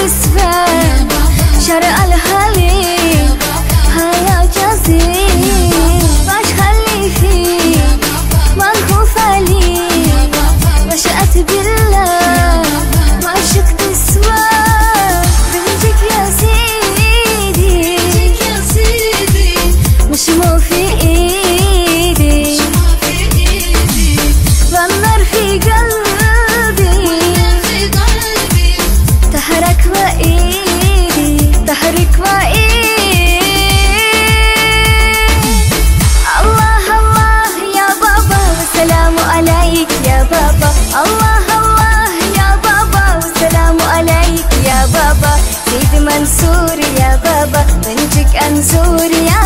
اسفل شارع الحليب هيا جزيل باش خلي فيه منخوف عليه وشأت بالله ما عشقت سوا بنتك يا سيدي مش مو في ايدي والنار في قلبي تحرك وايدي تحرك وايدي الله الله يا بابا والسلام عليك يا بابا الله الله يا بابا والسلام عليك يا بابا سيد منصور يا بابا بنتك انزور يا